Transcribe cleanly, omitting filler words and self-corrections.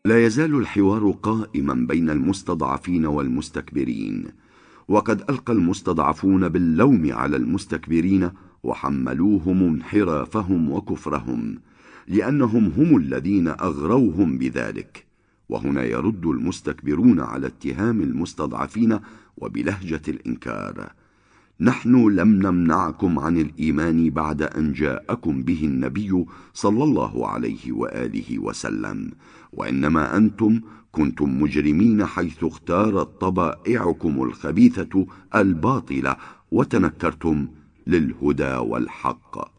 لا يزال الحوار قائما بين المستضعفين والمستكبرين، وقد ألقى المستضعفون باللوم على المستكبرين وحملوهم انحرافهم وكفرهم، لأنهم هم الذين أغروهم بذلك. وهنا يرد المستكبرون على اتهام المستضعفين وبلهجة الإنكار: نحن لم نمنعكم عن الإيمان بعد أن جاءكم به النبي صلى الله عليه وآله وسلم، وإنما أنتم كنتم مجرمين حيث اختارت طبائعكم الخبيثة الباطلة وتنكرتم للهدى والحق.